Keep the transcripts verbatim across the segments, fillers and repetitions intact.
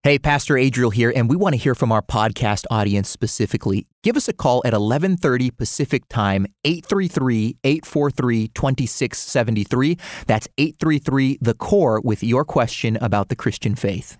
Hey, Pastor Adriel here, and we want to hear from our podcast audience specifically. Give us a call at eleven thirty Pacific Time, eight three three, eight four three, two six seven three. That's eight three three, the core with your question about the Christian faith.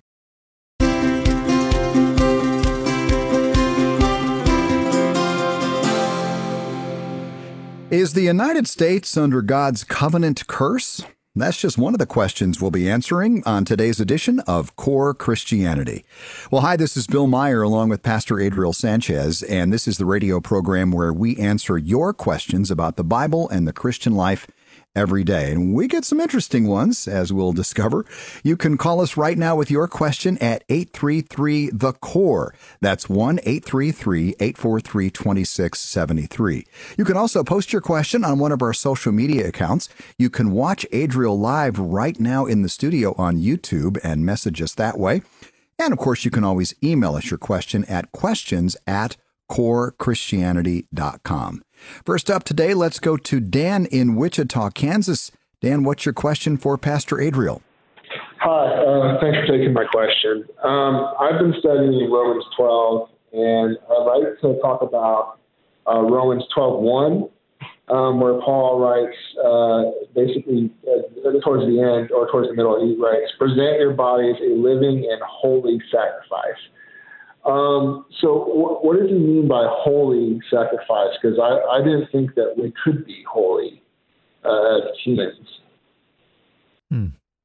Is the United States under God's covenant curse? That's just one of the questions we'll be answering on today's edition of Core Christianity. Well, hi, this is Bill Meyer along with Pastor Adriel Sanchez, and this is the radio program where we answer your questions about the Bible and the Christian life every day. And we get some interesting ones, as we'll discover. You can call us right now with your question at eight three three, the core. That's one eight three three, eight four three, two six seven three. You can also post your question on one of our social media accounts. You can watch Adriel live right now in the studio on YouTube and message us that way. And of course, you can always email us your question at questions at core christianity dot com. First up today, let's go to Dan in Wichita, Kansas. Dan, what's your question for Pastor Adriel? Hi, uh, thanks for taking my question. Um, I've been studying Romans twelve, and I'd like to talk about uh, Romans twelve one, um, where Paul writes, uh, basically uh, towards the end or towards the middle, he writes, "Present your bodies a living and holy sacrifice." Um, so w- what does he mean by holy sacrifice? Because I, I didn't think that we could be holy uh, as humans. Hmm.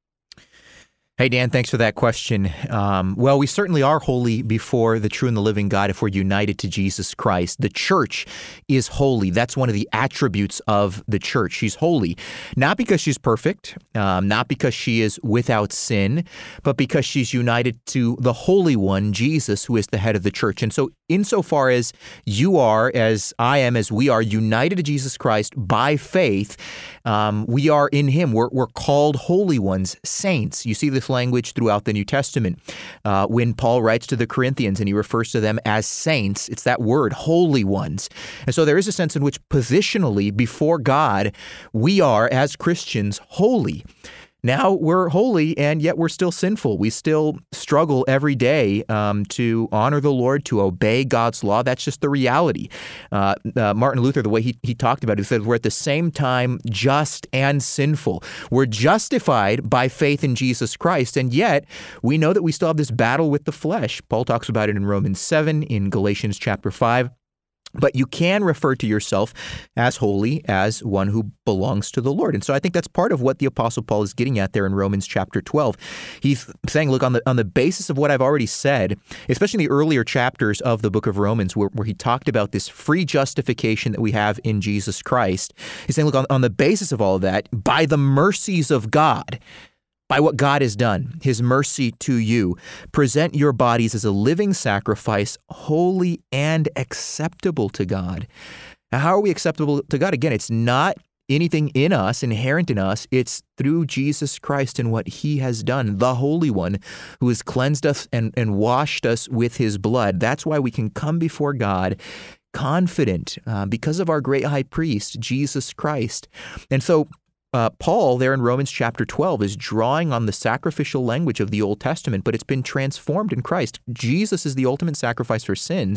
Hey, Dan, thanks for that question. Um, well, we certainly are holy before the true and the living God if we're united to Jesus Christ. The church is holy. That's one of the attributes of the church. She's holy, not because she's perfect, um, not because she is without sin, but because she's united to the Holy One, Jesus, who is the head of the church. And so insofar as you are, as I am, as we are united to Jesus Christ by faith, um, we are in him. We're, we're called holy ones, saints. You see this language throughout the New Testament. Uh, when Paul writes to the Corinthians and he refers to them as saints, it's that word, holy ones. And so there is a sense in which positionally before God, we are, as Christians, holy. Now we're holy, and yet we're still sinful. We still struggle every day um, to honor the Lord, to obey God's law. That's just the reality. Uh, uh, Martin Luther, the way he, he talked about it, he said we're at the same time just and sinful. We're justified by faith in Jesus Christ, and yet we know that we still have this battle with the flesh. Paul talks about it in Romans seven, in Galatians chapter five. But you can refer to yourself as holy, as one who belongs to the Lord. And so I think that's part of what the Apostle Paul is getting at there in Romans chapter twelve. He's saying, look, on the on the basis of what I've already said, especially in the earlier chapters of the book of Romans, where, where he talked about this free justification that we have in Jesus Christ, he's saying, look, on, on the basis of all of that, by the mercies of God, by what God has done, his mercy to you, present your bodies as a living sacrifice, holy and acceptable to God. Now, how are we acceptable to God? Again, it's not anything in us, inherent in us. It's through Jesus Christ and what he has done, the Holy One, who has cleansed us and, and washed us with his blood. That's why we can come before God confident uh, because of our great high priest, Jesus Christ. And so Uh, Paul, there in Romans chapter twelve, is drawing on the sacrificial language of the Old Testament, but it's been transformed in Christ. Jesus is the ultimate sacrifice for sins.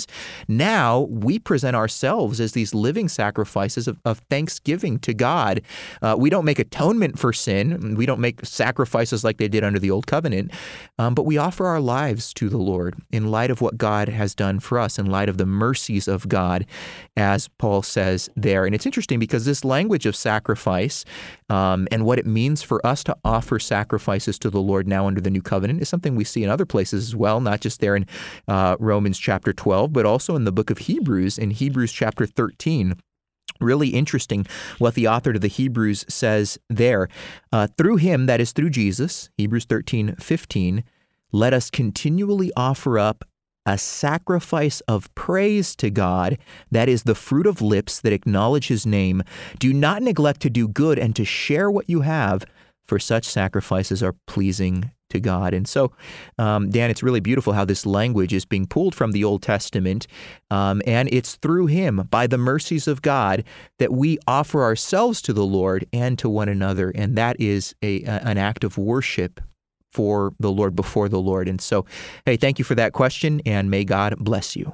Now we present ourselves as these living sacrifices of, of thanksgiving to God. Uh, we don't make atonement for sin. We don't make sacrifices like they did under the Old Covenant, um, but we offer our lives to the Lord in light of what God has done for us, in light of the mercies of God, as Paul says there. And it's interesting because this language of sacrifice Um, and what it means for us to offer sacrifices to the Lord now under the new covenant is something we see in other places as well, not just there in uh, Romans chapter twelve, but also in the book of Hebrews, in Hebrews chapter thirteen. Really interesting what the author to the Hebrews says there. Uh, through him, that is through Jesus, Hebrews thirteen fifteen, let us continually offer up a sacrifice of praise to God, that is the fruit of lips that acknowledge his name. Do not neglect to do good and to share what you have, for such sacrifices are pleasing to God. And so, um, Dan, it's really beautiful how this language is being pulled from the Old Testament, um, and it's through him, by the mercies of God, that we offer ourselves to the Lord and to one another, and that is a, a an act of worship for the Lord, before the Lord. And so, hey, thank you for that question, and may God bless you.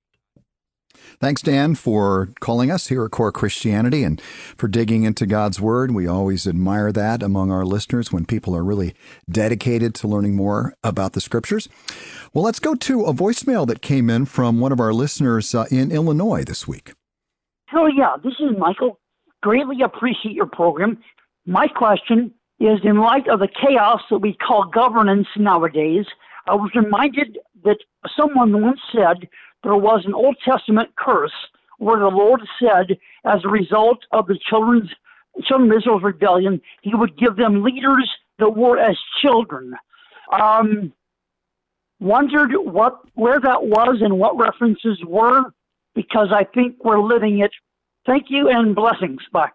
Thanks, Dan, for calling us here at Core Christianity and for digging into God's Word. We always admire that among our listeners when people are really dedicated to learning more about the Scriptures. Well, let's go to a voicemail that came in from one of our listeners uh, in Illinois this week. Oh, yeah, this is Michael. Greatly appreciate your program. My question is, in light of the chaos that we call governance nowadays, I was reminded that someone once said there was an Old Testament curse where the Lord said, as a result of the children's, children of Israel's rebellion, he would give them leaders that were as children. Um, wondered what where that was and what references were, because I think we're living it. Thank you and blessings. Bye.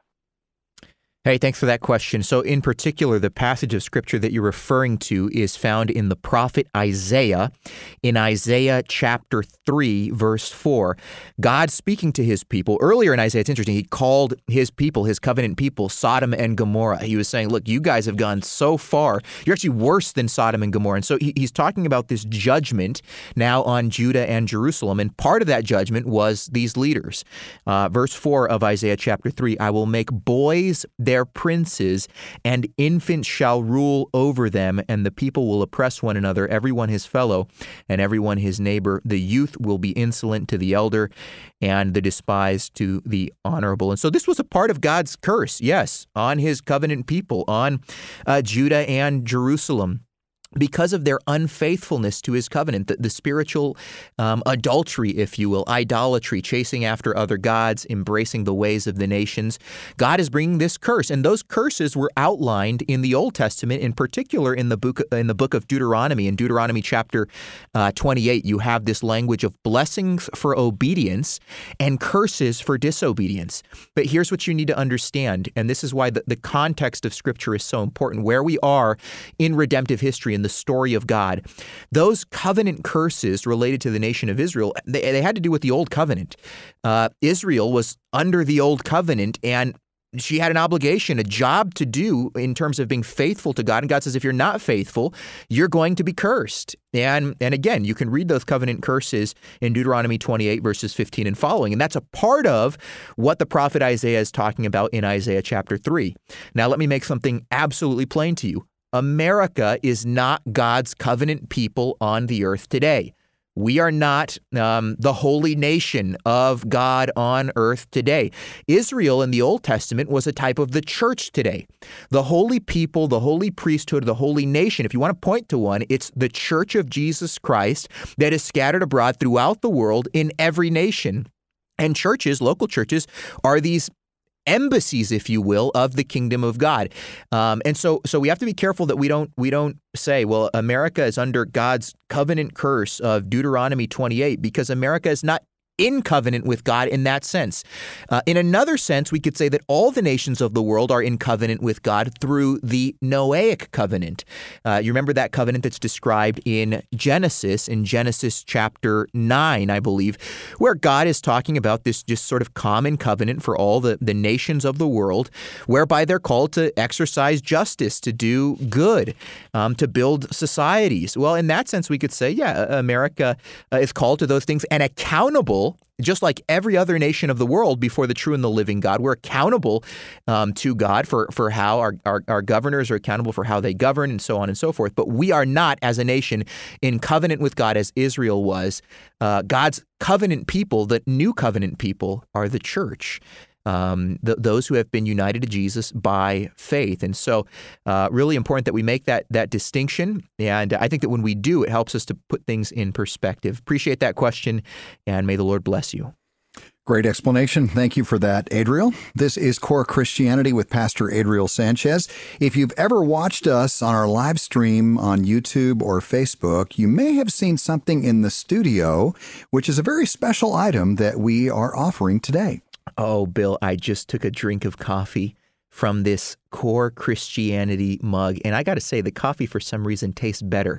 Hey, thanks for that question. So in particular, the passage of Scripture that you're referring to is found in the prophet Isaiah, in Isaiah chapter three, verse four. God speaking to his people. Earlier in Isaiah, it's interesting, he called his people, his covenant people, Sodom and Gomorrah. He was saying, look, you guys have gone so far. You're actually worse than Sodom and Gomorrah. And so he, he's talking about this judgment now on Judah and Jerusalem. And part of that judgment was these leaders. Uh, verse four of Isaiah chapter three, I will make boys their their princes, and infants shall rule over them, and the people will oppress one another, everyone his fellow, and everyone his neighbor. The youth will be insolent to the elder, and the despised to the honorable. And so this was a part of God's curse, yes, on his covenant people, on uh, Judah and Jerusalem, because of their unfaithfulness to his covenant, the, the spiritual um, adultery, if you will, idolatry, chasing after other gods, embracing the ways of the nations. God is bringing this curse, and those curses were outlined in the Old Testament, in particular in the book in the book of Deuteronomy. In Deuteronomy chapter uh, twenty-eight, you have this language of blessings for obedience and curses for disobedience. But here's what you need to understand, and this is why the, the context of Scripture is so important, where we are in redemptive history, in the story of God. Those covenant curses related to the nation of Israel, they, they had to do with the old covenant. Uh, Israel was under the old covenant, and she had an obligation, a job to do in terms of being faithful to God. And God says, if you're not faithful, you're going to be cursed. And and again, you can read those covenant curses in Deuteronomy twenty-eight, verses fifteen and following. And that's a part of what the prophet Isaiah is talking about in Isaiah chapter three. Now, let me make something absolutely plain to you. America is not God's covenant people on the earth today. We are not um, the holy nation of God on earth today. Israel in the Old Testament was a type of the church today. The holy people, the holy priesthood, the holy nation, if you want to point to one, it's the church of Jesus Christ that is scattered abroad throughout the world in every nation. And churches, local churches, are these embassies, if you will, of the kingdom of God. Um, and so so we have to be careful that we don't we don't say, well, America is under God's covenant curse of Deuteronomy twenty-eight, because America is not in covenant with God in that sense. Uh, in another sense, we could say that all the nations of the world are in covenant with God through the Noahic covenant. Uh, you remember that covenant that's described in Genesis, in Genesis chapter nine, I believe, where God is talking about this just sort of common covenant for all the, the nations of the world, whereby they're called to exercise justice, to do good, um, to build societies. Well, in that sense, we could say, yeah, America uh, is called to those things and accountable, just like every other nation of the world before the true and the living God. We're accountable um, to God for, for how our, our, our governors are accountable for how they govern and so on and so forth. But we are not, as a nation, in covenant with God as Israel was. Uh, God's covenant people, the new covenant people, are the church. Um, th- those who have been united to Jesus by faith. And so uh, really important that we make that that distinction. And I think that when we do, it helps us to put things in perspective. Appreciate that question, and may the Lord bless you. Great explanation. Thank you for that, Adriel. This is Core Christianity with Pastor Adriel Sanchez. If you've ever watched us on our live stream on YouTube or Facebook, you may have seen something in the studio, which is a very special item that we are offering today. Oh, Bill, I just took a drink of coffee from this Core Christianity mug, and I got to say, the coffee for some reason tastes better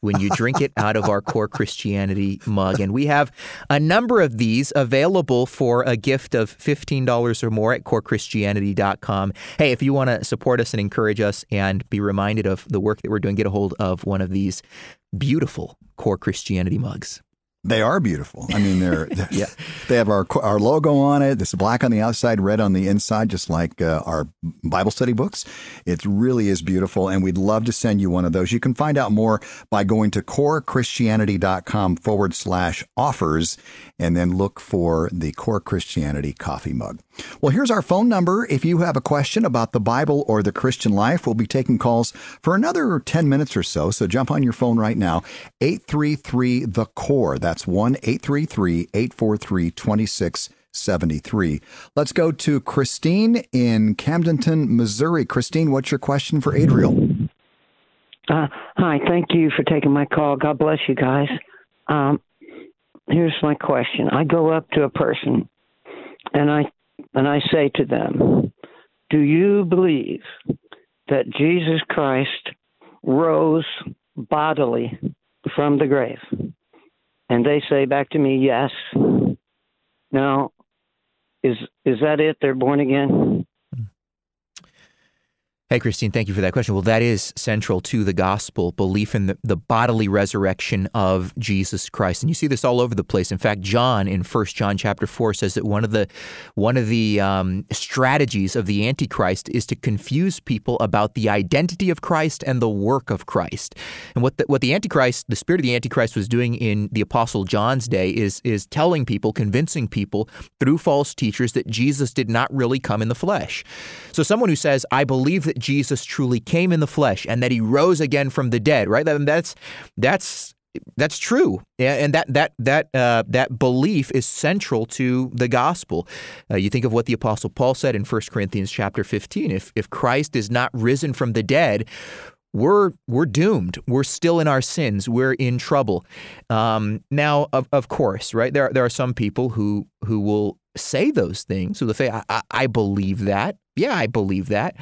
when you drink it out of our Core Christianity mug. And we have a number of these available for a gift of fifteen dollars or more at core christianity dot com. Hey, if you want to support us and encourage us and be reminded of the work that we're doing, get a hold of one of these beautiful Core Christianity mugs. They are beautiful. I mean, they're, they're yeah. They have our our logo on it. It's black on the outside, red on the inside, just like uh, our Bible study books. It really is beautiful, and we'd love to send you one of those. You can find out more by going to core christianity dot com forward slash offers, and then look for the Core Christianity coffee mug. Well, here's our phone number. If you have a question about the Bible or the Christian life, we'll be taking calls for another ten minutes or so. So jump on your phone right now, eight three three, the core. That's one eight three three, eight four three, two six seven three. Let's go to Christine in Camdenton, Missouri. Christine, what's your question for Adriel? Uh, hi, thank you for taking my call. God bless you guys. Um, here's my question. I go up to a person and I and I say to them, do you believe that Jesus Christ rose bodily from the grave? And they say back to me, yes. Now, is is that it? They're born again? Hey, Christine, thank you for that question. Well, that is central to the gospel, belief in the, the bodily resurrection of Jesus Christ. And you see this all over the place. In fact, John in First John chapter four says that one of the one of the um, strategies of the Antichrist is to confuse people about the identity of Christ and the work of Christ. And what the, what the Antichrist, the spirit of the Antichrist was doing in the Apostle John's day is, is telling people, convincing people through false teachers that Jesus did not really come in the flesh. So someone who says, I believe that Jesus truly came in the flesh and that he rose again from the dead, right? That's that's that's true, and that that that uh, that belief is central to the gospel. Uh, you think of what the Apostle Paul said in First Corinthians chapter fifteen: if if Christ is not risen from the dead, we're we're doomed. We're still in our sins. We're in trouble. Um, now, of of course, right? There there are some people who who will say those things. So they'll say, I, I, I believe that. Yeah, I believe that.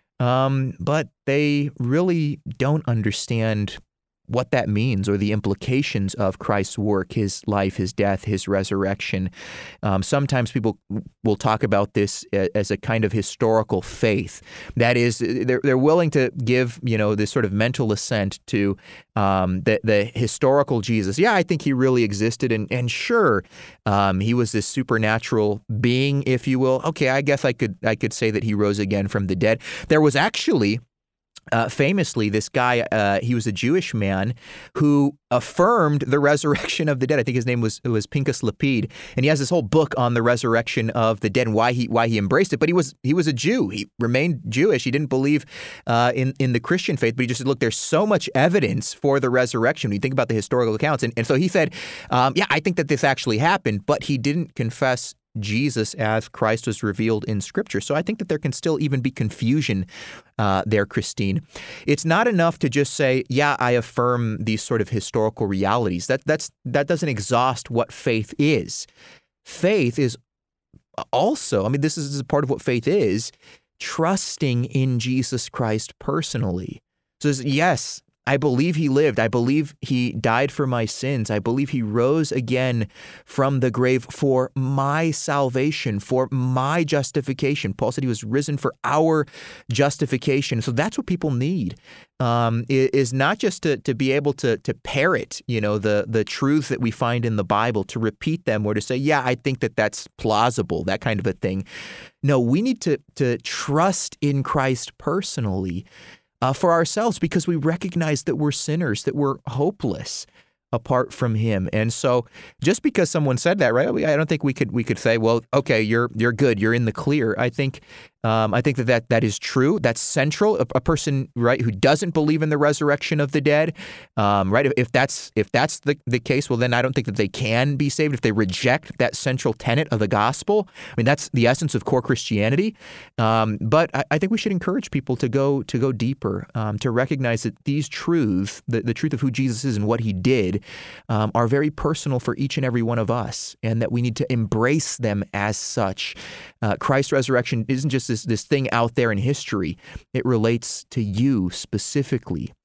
Um, but they really don't understand what that means or the implications of Christ's work, his life, his death, his resurrection. Um, sometimes people will talk about this as a kind of historical faith. That is, they're they're willing to give, you know, this sort of mental assent to um, the the historical Jesus. Yeah, I think he really existed, and and sure, um, he was this supernatural being, if you will. Okay, I guess I could I could say that he rose again from the dead. There was actually. Uh, famously, this guy, uh, he was a Jewish man who affirmed the resurrection of the dead. I think his name was was Pinchas Lapid, and he has this whole book on the resurrection of the dead and why he why he embraced it. But he was he was a Jew. He remained Jewish. He didn't believe uh, in in the Christian faith, but he just said, "Look, there's so much evidence for the resurrection when you think about the historical accounts." And, and so he said, um, "Yeah, I think that this actually happened," but he didn't confess Jesus as Christ was revealed in Scripture. So I think that there can still even be confusion uh, there, Christine. It's not enough to just say, yeah, I affirm these sort of historical realities. That that's that doesn't exhaust what faith is. Faith is also, I mean, this is part of what faith is, trusting in Jesus Christ personally. So yes, I believe he lived. I believe he died for my sins. I believe he rose again from the grave for my salvation, for my justification. Paul said he was risen for our justification. So that's what people need, um, is not just to, to be able to to parrot, you know, the the truths that we find in the Bible, to repeat them or to say, yeah, I think that that's plausible, that kind of a thing. No, we need to to trust in Christ personally. Uh, for ourselves, because we recognize that we're sinners, that we're hopeless apart from him. And so just because someone said that, right, I don't think we could we could say, well, okay, you're you're good, you're in the clear. I think um, I think that, that that is true. That's central. A, a person, right, who doesn't believe in the resurrection of the dead, um, right, if, if that's if that's the, the case, well, then I don't think that they can be saved if they reject that central tenet of the gospel. I mean, that's the essence of core Christianity. Um, but I, I think we should encourage people to go to go deeper, um, to recognize that these truths, the, the truth of who Jesus is and what he did, um, are very personal for each and every one of us, and that we need to embrace them as such. Uh, Christ's resurrection isn't just this, this thing out there in history. It relates to you specifically.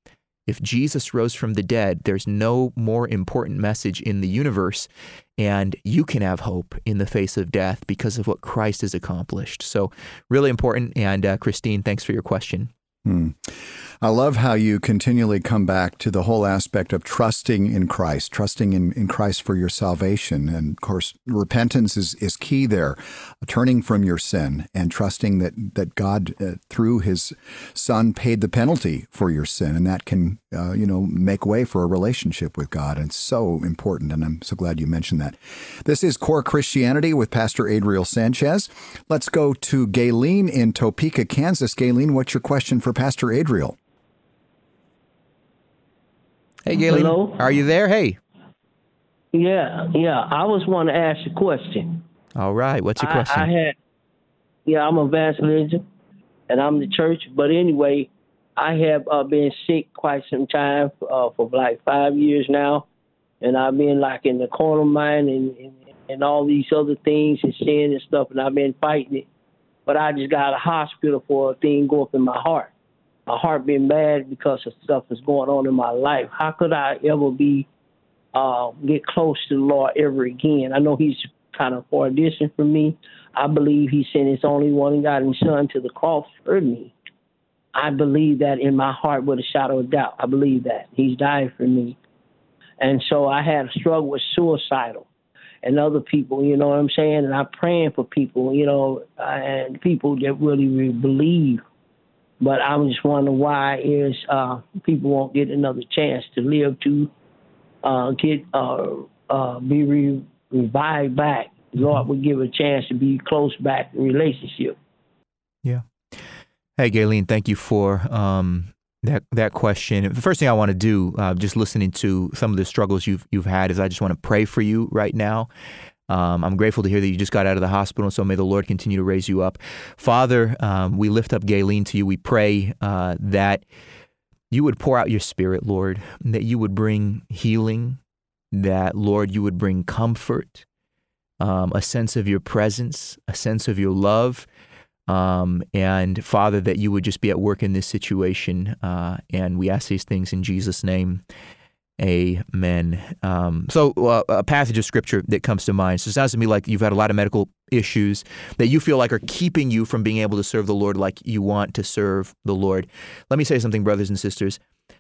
If Jesus rose from the dead, there's no more important message in the universe, and you can have hope in the face of death because of what Christ has accomplished. So really important. And uh, Christine, thanks for your question. Hmm. I love how you continually come back to the whole aspect of trusting in Christ, trusting in, in Christ for your salvation. And of course, repentance is, is key there, turning from your sin and trusting that, that God, uh, through his Son, paid the penalty for your sin. And that can, uh, you know, make way for a relationship with God. And it's so important. And I'm so glad you mentioned that. This is Core Christianity with Pastor Adriel Sanchez. Let's go to Gayleen in Topeka, Kansas. Gayleen, what's your question for Pastor Adriel? Hey, Gayleen. Hello? Are you there? Hey. Yeah, yeah. I was want to ask a question. All right. What's your I, question? I had, yeah, I'm a evangelist, and I'm the church. But anyway, I have uh, been sick quite some time uh, for like five years now, and I've been like in the corner mine and, and and all these other things and sin and stuff, and I've been fighting it. But I just got a hospital for a thing going up in my heart. My heart been bad because of stuff that's going on in my life. How could I ever be, uh, get close to the Lord ever again? I know he's kind of far distant from me. I believe he sent his only one and got his son to the cross for me. I believe that in my heart with a shadow of doubt. I believe that. He's died for me. And so I had a struggle with suicidal and other people, you know what I'm saying? And I'm praying for people, you know, and people that really, really believe. But I'm just wondering why is uh, people won't get another chance to live to uh, get uh, uh, be re- revived back. The Lord would give a chance to be close back in relationship. Yeah. Hey, Gayleen, thank you for um, that that question. The first thing I want to do, uh, just listening to some of the struggles you've you've had, is I just want to pray for you right now. Um, I'm grateful to hear that you just got out of the hospital, so may the Lord continue to raise you up. Father, um, we lift up Gayleen to you. We pray uh, that you would pour out your Spirit, Lord, that you would bring healing, that, Lord, you would bring comfort, um, a sense of your presence, a sense of your love, um, and, Father, that you would just be at work in this situation, uh, and we ask these things in Jesus' name. Amen. Um, so uh, a passage of scripture that comes to mind. So it sounds to me like you've had a lot of medical issues that you feel like are keeping you from being able to serve the Lord like you want to serve the Lord. Let me say something, brothers and sisters.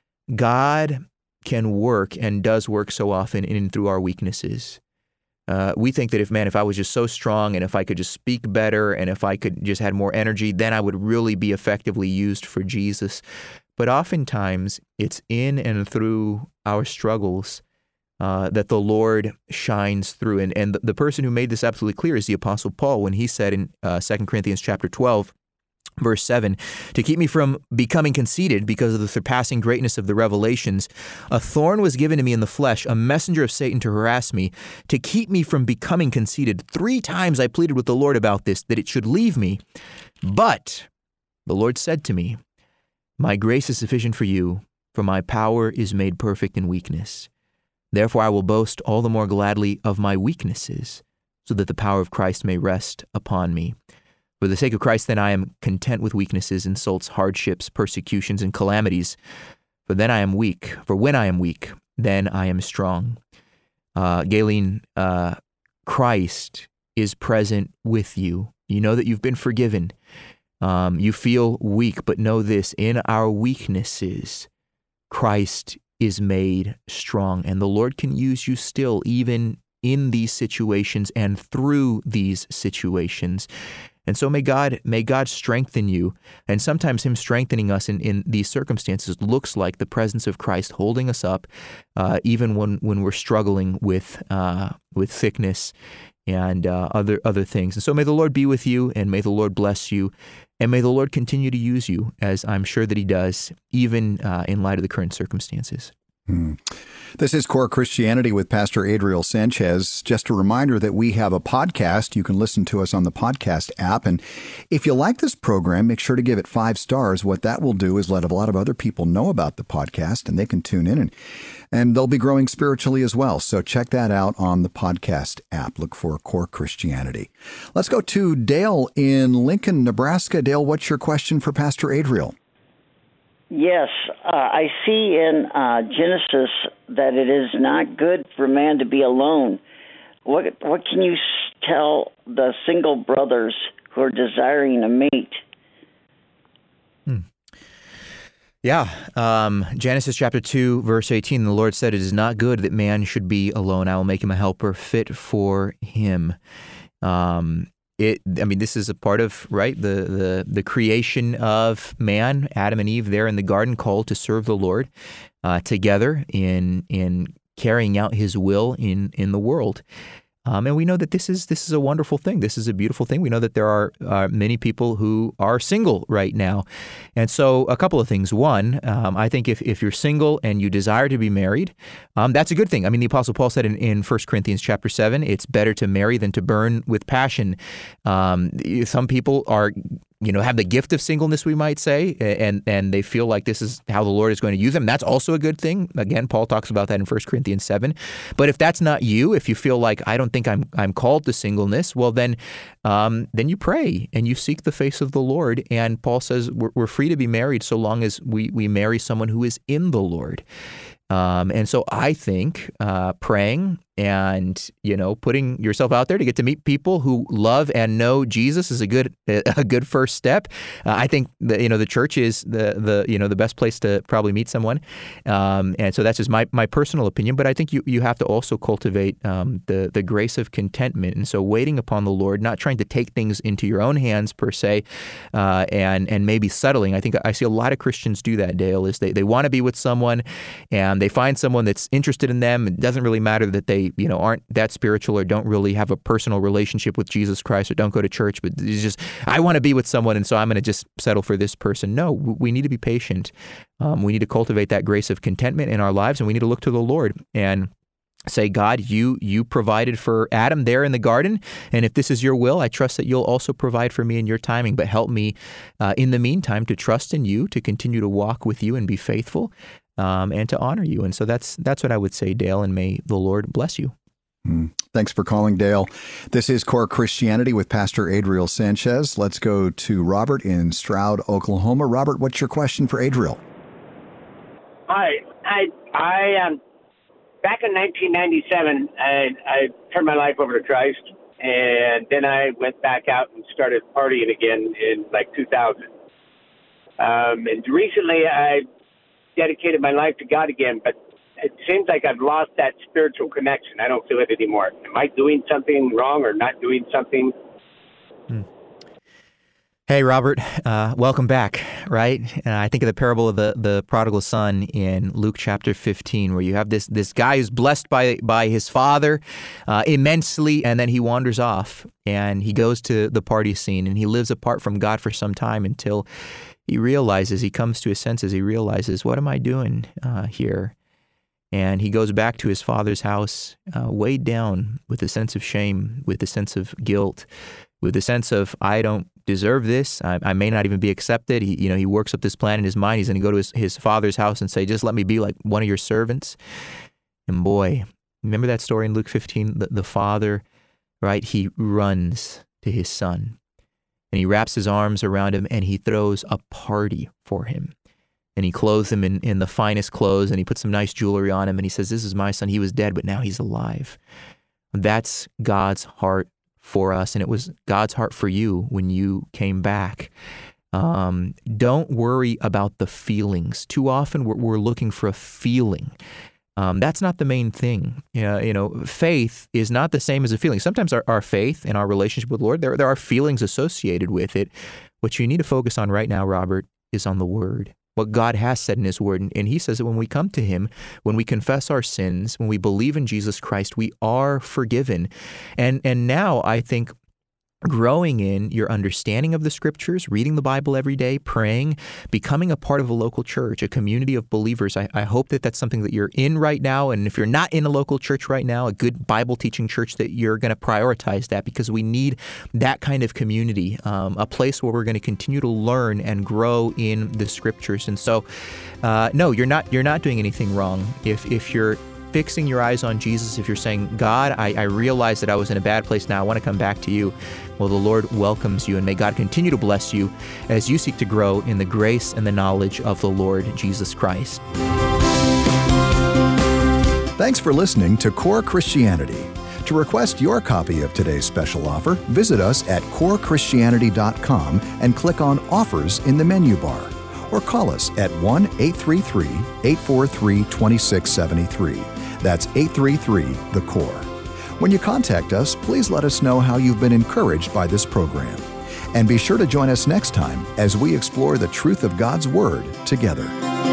God can work and does work so often in and through our weaknesses. Uh, we think that if, man, if I was just so strong and if I could just speak better and if I could just had more energy, then I would really be effectively used for Jesus. But oftentimes, it's in and through our struggles uh, that the Lord shines through. And, and the person who made this absolutely clear is the Apostle Paul when he said in uh, Second Corinthians chapter twelve, verse seven, to keep me from becoming conceited because of the surpassing greatness of the revelations, a thorn was given to me in the flesh, a messenger of Satan to harass me, to keep me from becoming conceited. Three times I pleaded with the Lord about this, that it should leave me. But the Lord said to me, my grace is sufficient for you, for my power is made perfect in weakness. Therefore I will boast all the more gladly of my weaknesses, so that the power of Christ may rest upon me. For the sake of Christ, then, I am content with weaknesses, insults, hardships, persecutions, and calamities. For then I am weak. For when I am weak, then I am strong. Uh, Gayleen, uh, Christ is present with you. You know that you've been forgiven. Um, you feel weak, but know this, in our weaknesses, Christ is made strong, and the Lord can use you still, even in these situations and through these situations. And so may God may God strengthen you. And sometimes him strengthening us in, in these circumstances looks like the presence of Christ holding us up, uh, even when, when we're struggling with uh, with sickness and uh, other other things. And so may the Lord be with you, and may the Lord bless you, and may the Lord continue to use you, as I'm sure that he does, even uh, in light of the current circumstances. Hmm. This is Core Christianity with Pastor Adriel Sanchez. Just a reminder that we have a podcast. You can listen to us on the podcast app. And if you like this program, make sure to give it five stars. What that will do is let a lot of other people know about the podcast, and they can tune in, and, and they'll be growing spiritually as well. So check that out on the podcast app. Look for Core Christianity. Let's go to Dale in Lincoln, Nebraska. Dale, what's your question for Pastor Adriel? Yes, uh, I see in uh, Genesis that it is not good for man to be alone. What what can you tell the single brothers who are desiring a mate? Hmm. Yeah, um, Genesis chapter two, verse eighteen, the Lord said, "It is not good that man should be alone. I will make him a helper fit for him." Um, it, I mean, this is a part of, right, the, the, the creation of man, Adam and Eve there in the garden, called to serve the Lord uh, together in in carrying out his will in, in the world. Um, and we know that this is this is a wonderful thing. This is a beautiful thing. We know that there are uh, many people who are single right now. And so a couple of things. One, um, I think if, if you're single and you desire to be married, um, that's a good thing. I mean, the Apostle Paul said in, in First Corinthians chapter seven, it's better to marry than to burn with passion. Um, some people are... you know, have the gift of singleness, we might say, and and they feel like this is how the Lord is going to use them. That's also a good thing. Again, Paul talks about that in First Corinthians seven. But if that's not you, if you feel like, I don't think I'm I'm called to singleness, well, then um, then you pray and you seek the face of the Lord. And Paul says we're, we're free to be married so long as we, we marry someone who is in the Lord. Um, and so I think uh, praying and, you know, putting yourself out there to get to meet people who love and know Jesus is a good a good first step. Uh, I think that, you know, the church is the the you know the best place to probably meet someone. Um, and so that's just my, my personal opinion. But I think you, you have to also cultivate um, the the grace of contentment. And so waiting upon the Lord, not trying to take things into your own hands per se, uh, and and maybe settling. I think I see a lot of Christians do that, Dale, is they, they want to be with someone and they find someone that's interested in them. It doesn't really matter that they, you know, aren't that spiritual or don't really have a personal relationship with Jesus Christ or don't go to church, but it's just, I want to be with someone and so I'm going to just settle for this person. No, we need to be patient. Um, we need to cultivate that grace of contentment in our lives, and we need to look to the Lord and say, God, you you provided for Adam there in the garden, and if this is your will, I trust that you'll also provide for me in your timing, but help me uh, in the meantime to trust in you, to continue to walk with you and be faithful, um, and to honor you. And so that's that's what I would say, Dale, and may the Lord bless you. Mm. Thanks for calling, Dale. This is Core Christianity with Pastor Adriel Sanchez. Let's go to Robert in Stroud, Oklahoma. Robert, what's your question for Adriel? Hi. I, I um, back in nineteen ninety-seven, I, I turned my life over to Christ, and then I went back out and started partying again in like two thousand. Um, and recently, I dedicated my life to God again, but it seems like I've lost that spiritual connection. I don't feel it anymore. Am I doing something wrong or not doing something? Hmm. Hey, Robert, uh, welcome back, right? Uh, I think of the parable of the, the prodigal son in Luke chapter fifteen, where you have this this guy who's blessed by, by his father uh, immensely, and then he wanders off, and he goes to the party scene, and he lives apart from God for some time until he realizes, he comes to his senses, he realizes, what am I doing uh, here? And he goes back to his father's house, uh, weighed down with a sense of shame, with a sense of guilt, with a sense of, I don't deserve this. I, I may not even be accepted. He, you know, he works up this plan in his mind. He's going to go to his, his father's house and say, just let me be like one of your servants. And boy, remember that story in Luke fifteen? The, the father, right? He runs to his son and he wraps his arms around him and he throws a party for him. And he clothes him in, in the finest clothes, and he puts some nice jewelry on him, and he says, this is my son. He was dead, but now he's alive. That's God's heart for us, and it was God's heart for you when you came back. Um, don't worry about the feelings. Too often we're, we're looking for a feeling. Um, that's not the main thing. Uh, you know, faith is not the same as a feeling. Sometimes our, our faith and our relationship with the Lord, there, there are feelings associated with it. What you need to focus on right now, Robert, is on the Word. What God has said in His Word. And, and He says that when we come to Him, when we confess our sins, when we believe in Jesus Christ, we are forgiven. And and now I think growing in your understanding of the Scriptures, reading the Bible every day, praying, becoming a part of a local church, a community of believers. I, I hope that that's something that you're in right now. And if you're not in a local church right now, a good Bible teaching church, that you're going to prioritize that, because we need that kind of community, um, a place where we're going to continue to learn and grow in the Scriptures. And so, uh, no, you're not you're not doing anything wrong if if you're fixing your eyes on Jesus, if you're saying, God, I, I realize that I was in a bad place now, I want to come back to you, well, the Lord welcomes you, and may God continue to bless you as you seek to grow in the grace and the knowledge of the Lord Jesus Christ. Thanks for listening to Core Christianity. To request your copy of today's special offer, visit us at core christianity dot com and click on Offers in the menu bar, or call us at one eight three three, eight four three, two six seven three. That's eight three three, the core. When you contact us, please let us know how you've been encouraged by this program. And be sure to join us next time as we explore the truth of God's Word together.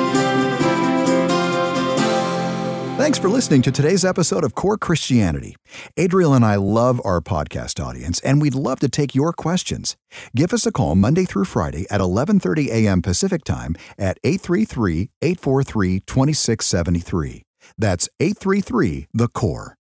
Thanks for listening to today's episode of Core Christianity. Adriel and I love our podcast audience, and we'd love to take your questions. Give us a call Monday through Friday at eleven thirty a.m. Pacific Time at eight three three, eight four three, two six seven three. That's eight three three, the core.